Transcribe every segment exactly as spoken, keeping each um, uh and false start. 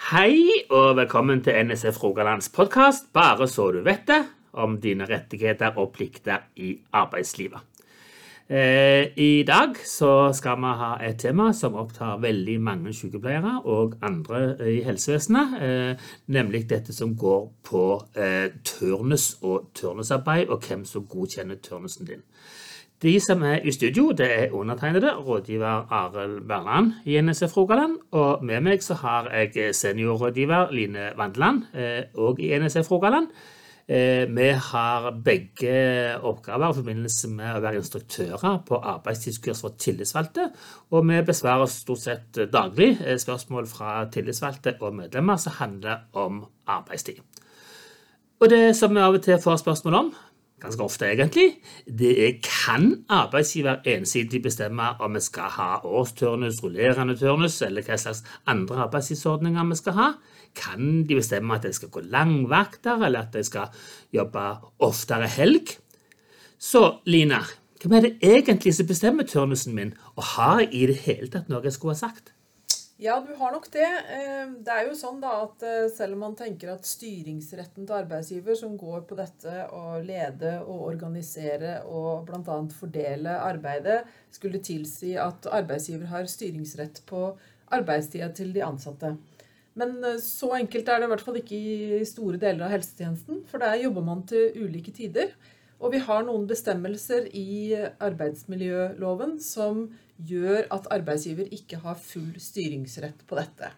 Hei og velkommen til N S F Rogalands podcast, bare så du vet det, om dine rettigheter og plikter i arbeidslivet. Eh, I dag så skal vi ha et tema som opptar veldig mange sykepleiere og andre i helsevesenet, eh, nemlig dette som går på eh, turnus og turnusarbeid, og hvem som godkjenner turnusen din. De som er i studio, det er undertegnede, rådgiver Arild Berland i N S F Rogaland, og med meg så har jeg seniorrådgiver Line Vandeland, eh, og i N S F Rogaland. Eh, vi har begge oppgaver i forbindelse med å være instruktører på arbeidstidskurs for tillitsvalgte, og vi besvarer stort sett daglig eh, spørsmål fra tillitsvalgte og medlemmer som handler om arbeidstid. Og det som vi av og til får spørsmål om, ganske ofte egentlig, det er kan arbeidsgiver ensidig bestemme om vi skal ha årsturnus, rullerende turnus, eller hva slags andre arbeidstidsordninger vi skal ha. Kan de bestemme at de skal gå langvakter, eller at de skal jobbe oftere helg? Så, Lina, hvem er det egentlig som bestemmer turnusen min, og har jeg i det hele tatt noe jeg skulle ha sagt? Ja, du har nok det. Det er jo sånn da at selv om man tenker at styringsretten til arbeidsgiver som går på dette å lede og organisere og blant annet fordele arbeidet, skulle tilsi at arbeidsgiver har styringsrett på arbeidstida til de ansatte. Men så enkelt er det i hvert fall ikke i store deler av helsetjenesten, for der jobber man til ulike tider. Og vi har noen bestemmelser i arbeidsmiljøloven som gjør at arbeidsgiver ikke har full styringsrett på dette.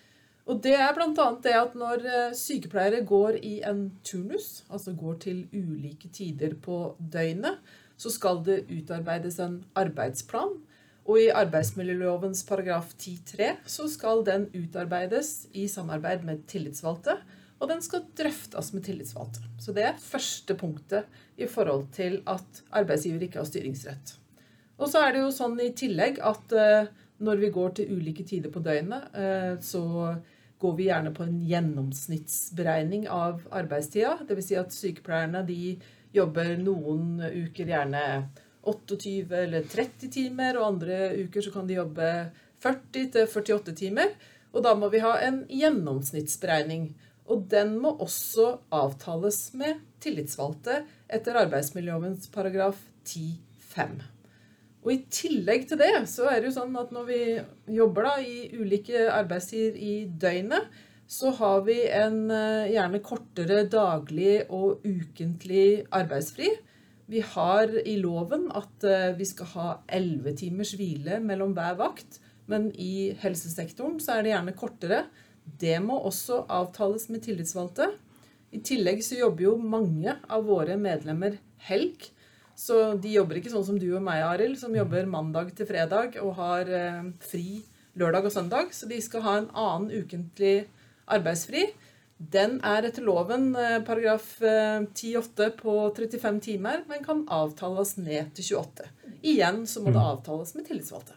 Og det er blant annet det at når sykepleiere går i en turnus, altså går til ulike tider på døgnet, så skal det utarbeides en arbeidsplan. Og i arbeidsmiljølovens paragraf ti tre så skal den utarbeides i samarbeid med tillitsvalgte, og den skal drøftes med tillitsvalgte. Så det er første punktet i forhold til at arbeidsgiver ikke har styringsrett. Og så er det jo sånn i tillegg at uh, når vi går til ulike tider på døgnet, uh, så går vi gjerne på en gjennomsnittsberegning av arbeidstida. Det vil si at sykepleierne de jobber noen uker gjerne tjueåtte eller tretti timer, og andre uker så kan de jobbe førti til førtiåtte timer. Og da må vi ha en gjennomsnittsberegning. Og den må også avtales med tillitsvalgte etter arbeidsmiljølovens paragraf ti fem. Og i tillegg til det så er det jo sånn at når vi jobber da i ulike arbeidstider i døgnet, så har vi en gjerne kortere daglig og ukentlig arbeidsfri. Vi har i loven at vi skal ha elleve timers hvile mellom hver vakt, men i helsesektoren så er det gjerne kortere. Det må også avtales med tillitsvalgte. I tillegg så jobber jo mange av våre medlemmer helg, så de jobber ikke sånn som du og meg, Arild, som jobber mandag til fredag og har eh, fri lørdag og søndag, så de skal ha en annen ukentlig arbeidsfri. Den er etter loven eh, paragraf eh, ti åtte på trettifem timer, men kan avtales ned til tjueåtte. Igjen så må det avtales med tillitsvalgte.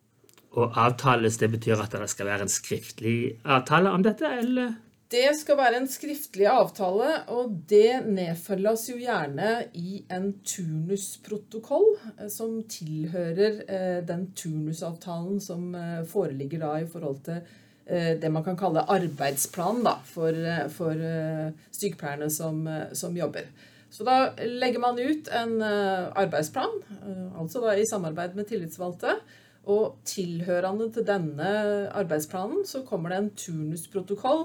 Og avtales, det betyr at det skal være en skriftlig avtale om dette, eller? Det skal være en skriftlig avtale, og det nedfølges jo gjerne i en turnusprotokoll som tilhører eh, den turnusavtalen som eh, foreligger da i forhold til eh, det man kan kalle arbeidsplan da, for, eh, for eh, sykepleierne som, eh, som jobber. Så da legger man ut en eh, arbeidsplan, eh, altså da i samarbeid med tillitsvalgte, og tilhørende til denne arbeidsplanen så kommer det en turnusprotokoll.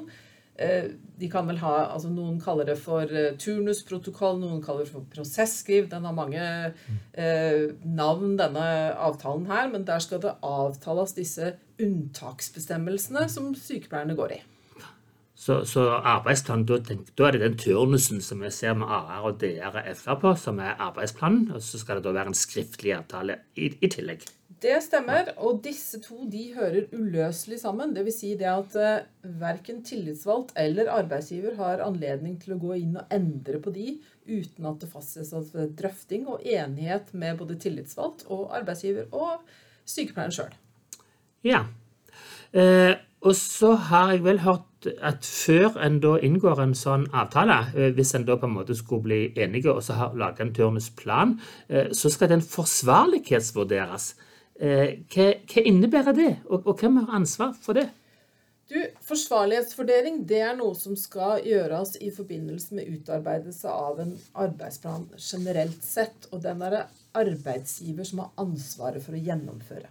De kan vel ha, altså noen kaller det for turnusprotokoll, noen kaller det for prosesskriv. Den har mange eh, navn, denne avtalen her, men der skal det avtales disse unntaksbestemmelsene som sykepleierne går i. Så, så arbeidsplan, da, da er det den turnusen som vi ser med A R og D R og F R på, som er arbeidsplanen, og så skal det da være en skriftlig avtale i, i tillegg. Det stemmer, og disse to de hører uløselig sammen. Det vil si det at uh, hverken tillitsvalgt eller arbeidsgiver har anledning til å gå inn og endre på de uten at det fastsettes drøfting og enighet med både tillitsvalgt og arbeidsgiver og sykepleieren selv. Ja, eh, og så har jeg vel hørt at før en da inngår en sånn avtale, eh, hvis en da på en måte skulle bli enige og så har laget en turnusplan, eh, så skal den forsvarlighetsvurderes. Eh, hva, hva innebærer det, og, og hvem har ansvar for det? Du, forsvarlighetsvurdering, det er noe som skal gjøres i forbindelse med utarbeidelse av en arbeidsplan generelt sett, og den er det arbeidsgiver som har ansvaret for å gjennomføre.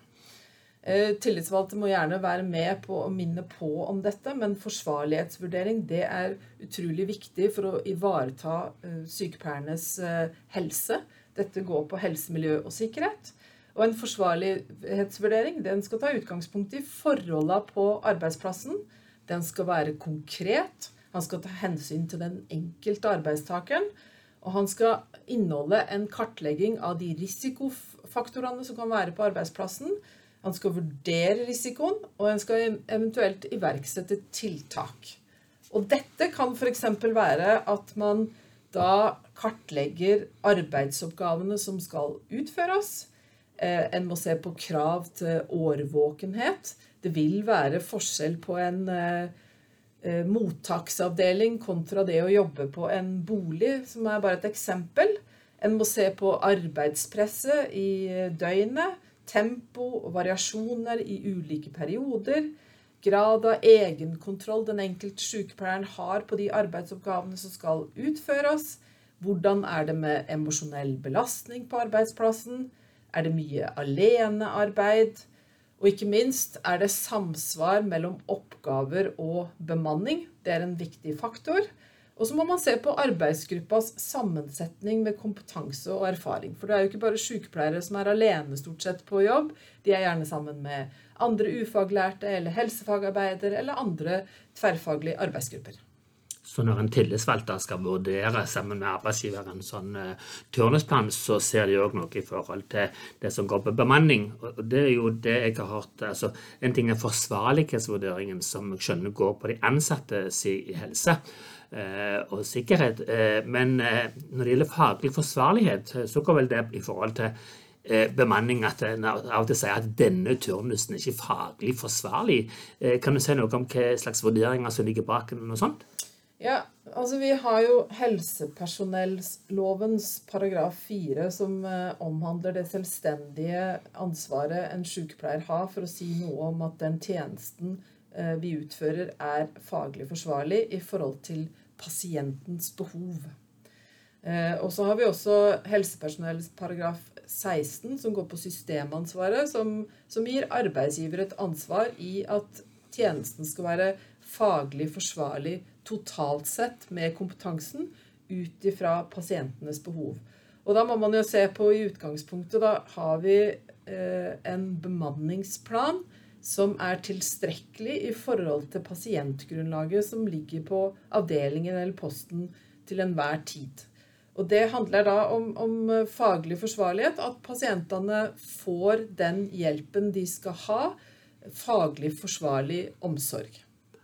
Eh, tillitsvalgte må gjerne være med på å minne på om dette, men forsvarlighetsvurdering, det er utrolig viktig for å ivareta eh, sykepleiernes eh, helse. Dette går på helse, miljø og sikkerhet. Og en forsvarlighetsvurdering, den skal ta utgangspunkt i forholdene på arbeidsplassen. Den skal være konkret, han skal ta hensyn til den enkelte arbeidstakeren, og han skal inneholde en kartlegging av de risikofaktorene som kan være på arbeidsplassen. Han skal vurdere risikoen, og han skal eventuelt iverksette tiltak. Og dette kan for eksempel være at man da kartlegger arbeidsoppgavene som skal utføres. Eh, en må se på krav til årvåkenhet. Det vil være forskjell på en eh, eh, mottaksavdeling kontra det å jobbe på en bolig, som er bare et eksempel. En må se på arbeidspresset i døgnet, tempo og variasjoner i ulike perioder, grad av egenkontroll den enkelte sykepleieren har på de arbeidsoppgavene som skal utføres, hvordan er det med emosjonell belastning på arbeidsplassen, er det mye alenearbeid, og ikke minst er det samsvar mellom oppgaver og bemanning. Det er en viktig faktor. Og så må man se på arbeidsgruppas sammensetning med kompetanse og erfaring. For det er jo ikke bare sykepleiere som er alene stort sett på jobb. De er gjerne sammen med andre ufaglærte eller helsefagarbeidere eller andre tverrfaglige arbeidsgrupper. Så når en tillitsvalgt skal vurdere sammen med arbeidsgiveren sånn uh, turnusplan, så ser de også noe i forhold til det som går på bemanning. Og det er jo det jeg har hørt. Altså, en ting er forsvarlighetsvurderingen som jeg skjønner går på de ansattes i helse uh, og sikkerhet. Uh, men uh, når det gjelder faglig forsvarlighet, så går vel det i forhold til uh, bemanning at en av og til sier at denne turnusen er ikke faglig forsvarlig. Uh, kan du si noe om hva slags vurderinger som ligger bak noe sånt? Ja, altså vi har jo helsepersonelllovens paragraf fire som eh, omhandler det selvstendige ansvaret en sykepleier har for å si noe om at den tjenesten eh, vi utfører er faglig forsvarlig i forhold til pasientens behov. Eh, og så har vi også helsepersonellets paragraf seksten som går på systemansvaret, som, som gir arbeidsgiver et ansvar i at tjenesten skal være faglig forsvarlig totalt sett med kompetansen ut ifra pasientenes behov. Og da må man jo se på i utgangspunktet, da har vi eh, en bemanningsplan som er tilstrekkelig i forhold til pasientgrunnlaget som ligger på avdelingen eller posten til enhver tid. Og det handler da om, om faglig forsvarlighet, at pasientene får den hjelpen de skal ha, faglig forsvarlig omsorg.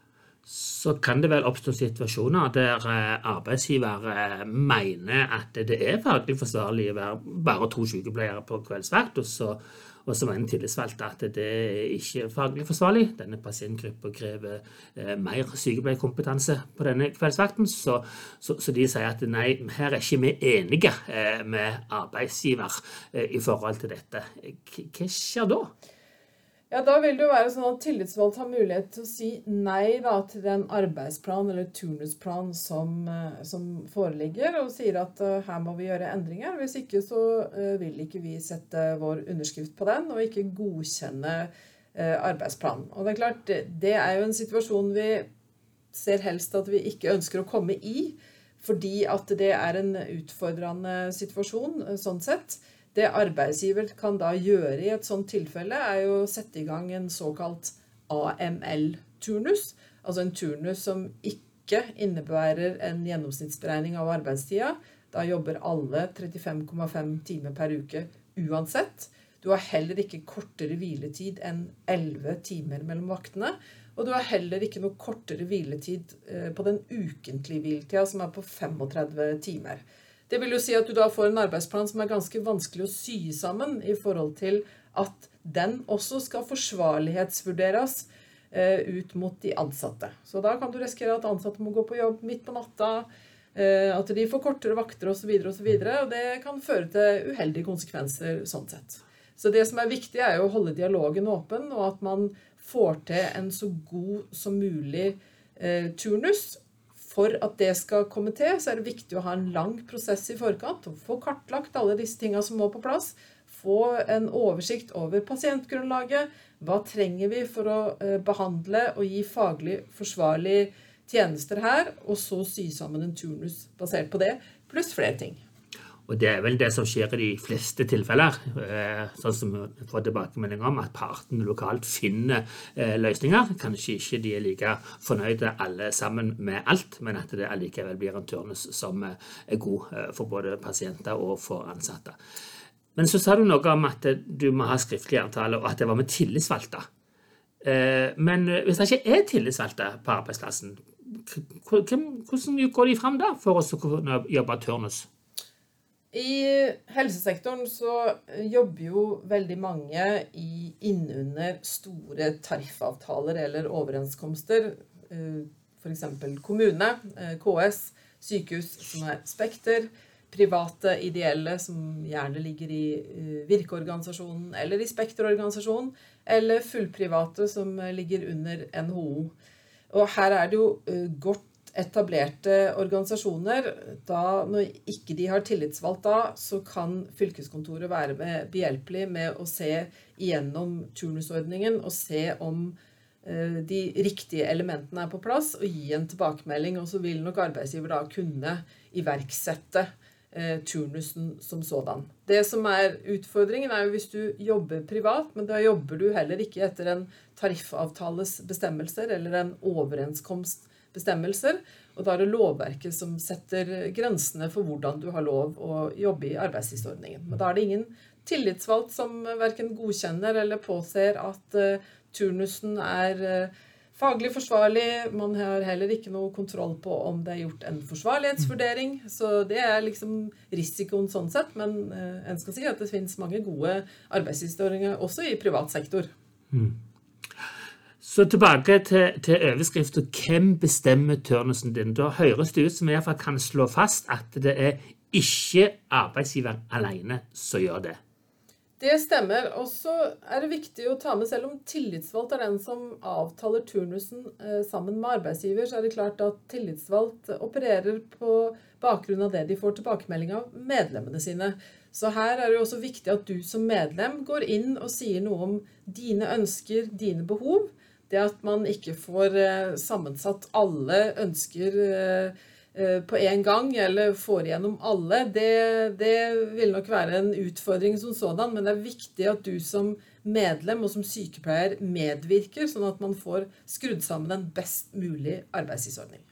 Så kan det vel oppstå situasjoner der arbeidsgiver mener at det er faglig forsvarlig å være bare to sykepleiere på kveldsvakt, og så, og så mener tillitsvalgte at det ikke er faglig forsvarlig. Denne pasientgruppen krever eh, mer sykepleierkompetanse på denne kveldsvakten, så, så, så de sier at nei, her er ikke vi enige eh, med arbeidsgiver eh, i forhold til dette. Hva skjer da? Ja, da vil det jo være sånn at tillitsvalgt har mulighet til å si nei da, til den arbeidsplan eller turnusplan som, som foreligger, og sier at uh, her må vi gjøre endringer. Hvis ikke så uh, vil ikke vi sette vår underskrift på den, og ikke godkjenne uh, arbeidsplanen. Og det er klart, det, det er jo en situasjon vi ser helst at vi ikke ønsker å komme i, fordi at det er en utfordrende situasjon, uh, sånn sett. Det arbeidsgiver kan da gjøre i et sånt tilfelle er jo å sette i gang en såkalt A M L-turnus, altså en turnus som ikke innebærer en gjennomsnittsberegning av arbeidstida. Da jobber alle trettifem komma fem timer per uke uansett. Du har heller ikke kortere hviletid enn elleve timer mellom vaktene, og du har heller ikke noe kortere hviletid på den ukentlige hviletida som er på femogtredve timer. Det vil jo si at du da får en arbeidsplan som er ganske vanskelig å sy sammen i forhold til at den også skal forsvarlighetsvurderes eh, ut mot de ansatte. Så da kan du risikere at ansatte må gå på jobb midt på natta, eh, at de får kortere vakter og så videre og så videre, og det kan føre til uheldige konsekvenser sånn sett. Så det som er viktig er jo å holde dialogen åpen, og at man får til en så god som mulig eh, turnus. For at det skal komme til, så er det viktig å ha en lang prosess i forkant, og få kartlagt alle disse tingene som må på plass, få en oversikt over pasientgrunnlaget, hva trenger vi for å eh, behandle og gi faglig forsvarlige tjenester her, og så sy sammen en turnus basert på det, pluss flere ting. Og det er vel det som skjer i de fleste tilfeller, sånn som vi får tilbakemelding om, at partene lokalt finner løsninger. Kanskje ikke de er like fornøyde alle sammen med alt, men at det allikevel blir en turnus som er god for både pasienter og for ansatte. Men så sa du noe om at du må ha skriftlig avtale, og at det var med tillitsvalgte. Men hvis det ikke er tillitsvalgte på arbeidsplassen, hvordan går de frem da for å kunne jobbe turnus? I helsesektoren så jobber jo veldig mange i innunder store tariffavtaler eller overenskomster, for eksempel kommune, K S, sykehus som er Spekter, private ideelle som gjerne ligger i virkeorganisasjonen eller i Spekterorganisasjonen, eller fullprivate som ligger under N H O. Og her er det jo godt etablerte organisasjoner. Da, når ikke de har tillitsvalgt da, så kan fylkeskontoret være med, behjelpelig med å se igjennom turnusordningen og se om eh, de riktige elementene er på plass og gi en tilbakemelding, og så vil nok arbeidsgiver da kunne iverksette eh, turnusen som sådan. Det som er utfordringen er jo hvis du jobber privat, men da jobber du heller ikke etter en tariffavtales bestemmelser eller en overenskomst bestemmelser, og da er det lovverket som setter grensene for hvordan du har lov å jobbe i arbeidstidsordningen. Men da er det ingen tillitsvalgt som hverken godkjenner eller påser at uh, turnusen er uh, faglig forsvarlig. Man har heller ikke noe kontroll på om det er gjort en forsvarlighetsvurdering, så det er liksom risikoen sånn sett, men uh, en skal si at det finnes mange gode arbeidstidsordninger også i privat sektor. Mm. Så tilbake til, til overskriften, hvem bestemmer turnusen din? Da høres det ut som jeg i hvert fall kan slå fast at det er ikke arbeidsgiver alene som gjør det. Det stemmer, og så er det viktig å ta med selv om tillitsvalgt er den som avtaler turnusen eh, sammen med arbeidsgiver, så er det klart at tillitsvalgt opererer på bakgrunn av det de får tilbakemelding av medlemmene sine. Så her er det også viktig at du som medlem går inn og sier noe om dine ønsker, dine behov. Det at man ikke får eh, sammensatt alle ønsker eh, eh, på en gang, eller får igjennom alle, det, det vil nok være en utfordring som sådan, men det er viktig at du som medlem og som sykepleier medvirker, sånn at man får skrudd sammen en best mulig arbeidstidsordning.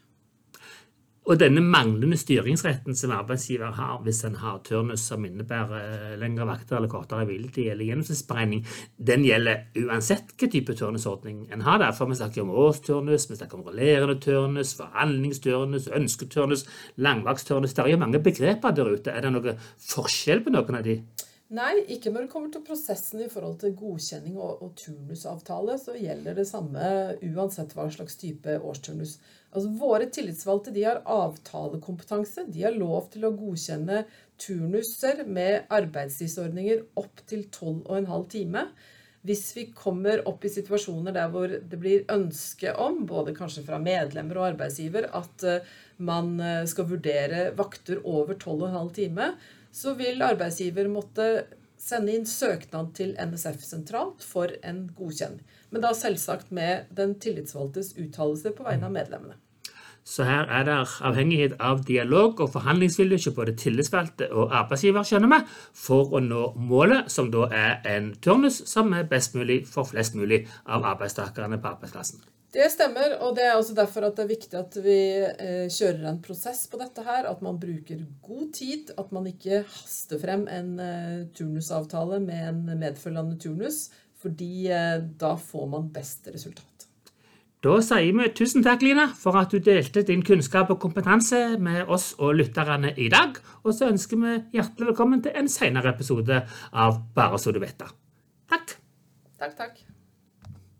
Og denne manglende styringsretten som arbeidsgiver har hvis en har turnus som innebærer lengre vakter eller kortere hviletid eller gjennomsnittsberegning, den gjelder uansett hva type turnusordning en har der. For vi snakker om årsturnus, vi snakker om rollerende turnus, forhandlingsturnus, ønsketurnus, langvaktsturnus. Det er jo mange begreper der ute. Er det noe forskjell på noen av de? Nei, ikke når det kommer til prosessen i forhold til godkjenning og, og turnusavtale, så gjelder det samme uansett hva slags type årsturnus. Altså, våre tillitsvalgte, de har avtalekompetanse, de har lov til å godkjenne turnuser med arbeidstidsordninger opp til tolv og en halv time. Hvis vi kommer opp i situasjoner der hvor det blir ønske om, både kanskje fra medlemmer og arbeidsgiver, at man skal vurdere vakter over tolv og en halv time, så vil arbeidsgiver måtte sende inn søknad til N S F sentralt for en godkjenning. Men da selvsagt med den tillitsvalgtes uttalelse på vegne av medlemmene. Så her er det avhengighet av dialog og forhandlingsvilje til både tillitsvalgte og arbeidsgiver, skjønner vi, for å nå målet, som da er en turnus som er best mulig for flest mulig av arbeidstakerne på arbeidsplassen. Det stemmer, og det er også derfor at det er viktig at vi eh, kjører en prosess på dette her, at man bruker god tid, at man ikke haster frem en eh, turnusavtale med en medfølgende turnus, fordi eh, da får man best resultat. Da sier vi tusen takk, Line, for at du delte din kunnskap og kompetanse med oss og lytterne i dag, og så ønsker vi hjertelig velkommen til en senere episode av Bare så du vet det. Takk! Takk, takk.